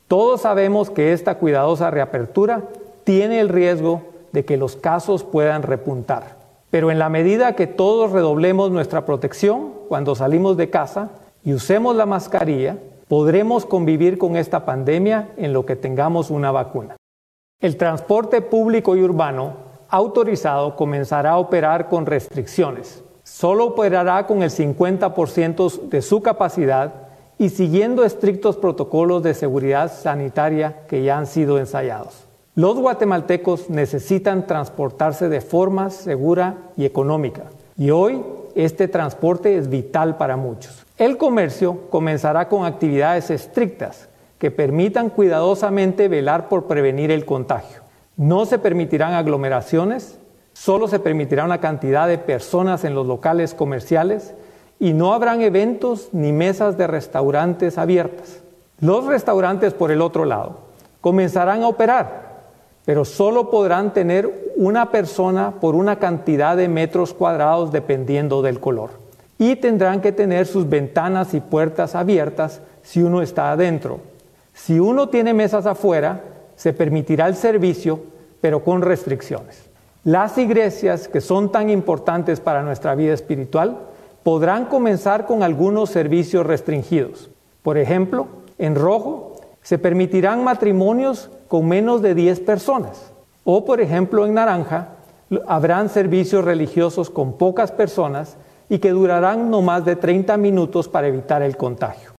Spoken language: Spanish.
Todos sabemos que esta cuidadosa reapertura tiene el riesgo de que los casos puedan repuntar. Pero en la medida que todos redoblemos nuestra protección cuando salimos de casa y usemos la mascarilla, podremos convivir con esta pandemia en lo que tengamos una vacuna. El transporte público y urbano autorizado comenzará a operar con restricciones. Solo operará con el 50% de su capacidad y siguiendo estrictos protocolos de seguridad sanitaria que ya han sido ensayados. Los guatemaltecos necesitan transportarse de forma segura y económica, y hoy este transporte es vital para muchos. El comercio comenzará con actividades estrictas que permitan cuidadosamente velar por prevenir el contagio. No se permitirán aglomeraciones, solo se permitirá una cantidad de personas en los locales comerciales y no habrán eventos ni mesas de restaurantes abiertas. Los restaurantes, por el otro lado, comenzarán a operar, pero solo podrán tener una persona por una cantidad de metros cuadrados dependiendo del color. Y tendrán que tener sus ventanas y puertas abiertas si uno está adentro. Si uno tiene mesas afuera, se permitirá el servicio, pero con restricciones. Las iglesias, que son tan importantes para nuestra vida espiritual, podrán comenzar con algunos servicios restringidos. Por ejemplo, en rojo se permitirán matrimonios con menos de 10 personas. O, por ejemplo, en naranja, habrán servicios religiosos con pocas personas y que durarán no más de 30 minutos para evitar el contagio.